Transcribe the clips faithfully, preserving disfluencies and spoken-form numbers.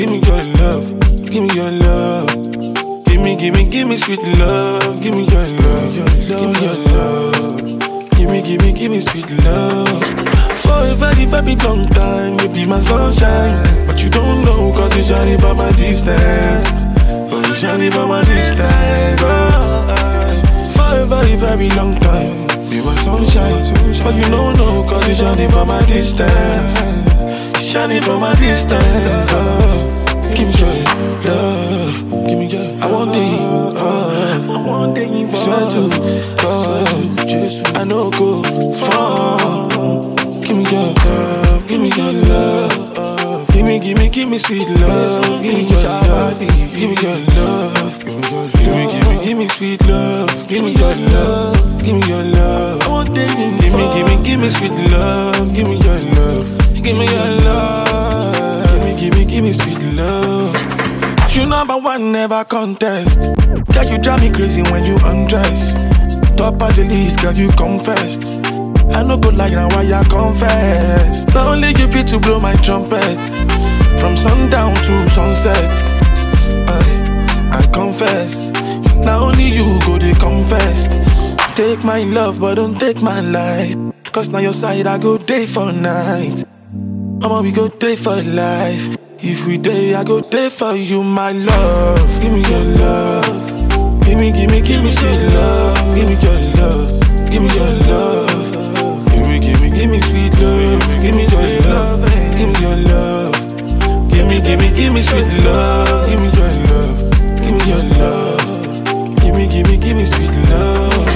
give me your love, give me your love. Give me, give me, give me sweet love. Give me your love, your love, give me your love. Give me, give me, give me sweet love. For a very, very long time, you be my sunshine. But you don't know, cause you shining from my distance. Cause you shining from my distance. Oh, for a very, very long time, be my sunshine. But you don't know, cause you shining from my distance. You shining from my distance. Oh, give me your love. Give me your, I want the involved. I want the involved. Swear to God, I know go far. Give me your love, give me your love. Give me, give me, give me sweet love. Give me your love, give me your love. Give me, give me, give me sweet love. Give me your love, give me your love. I want the involved. Give me, give me, give me sweet love. Give me your love, give me your love. Give me, give me, give me sweet love. You number one, never contest. Girl, you drive me crazy when you undress. Top of the list, girl, you confessed. I no go like now why I confess. Not only you fit to blow my trumpet, from sundown to sunset. I, I confess. Not only you go they confessed. Take my love, but don't take my life. Cause now your side I go day for night. Mama, we go day for life. If we day, I go day for you, my love. Give me your love. Give me, give me, give me sweet love. Give me your love. Give me your love. Give me, give me, give me sweet love. Give me your love. Give me your love. Give me, give me, give me sweet love. Give me your love. Give me your love. Give me, give me, give me sweet love.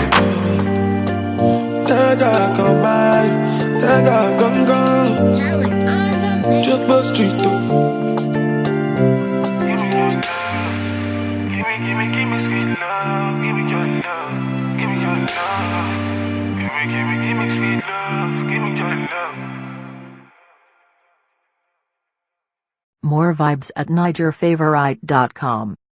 Daga come by. Daga come gone. Just Bus Street though. Give me, give me, give me sweet love. Give me your love. Give me your love. Give me, give me, give me sweet love. Give me your love. More vibes at Niger Favorite dot com.